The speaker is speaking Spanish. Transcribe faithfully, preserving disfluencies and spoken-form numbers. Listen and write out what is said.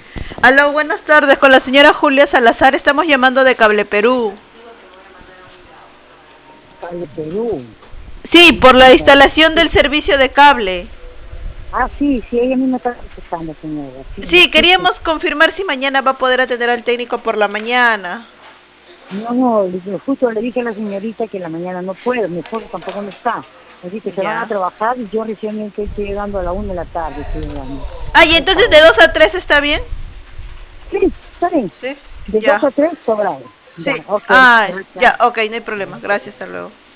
Aló, buenas tardes, con la señora Julia Salazar, estamos llamando de Cable Perú. Cable Perú. Sí, por la No. instalación del servicio de cable. Ah, sí, sí, ella misma está contestando, señora. Sí, le Sí, escucho. queríamos confirmar si mañana va a poder atender al técnico por la mañana. No, no, le- justo le dije a la señorita que la mañana no puedo, mi esposo tampoco no está. Así que se van a Ya. trabajar y yo recién estoy estoy llegando a la una de la tarde, estoy llegando Ah, y a esta entonces de hora. dos a tres está bien. Sí, está bien. Sí. De dos Ya. a tres, sobrado. Ya, Sí. ok, Ah, gracias. ya, ok, no hay problema. Gracias, hasta luego.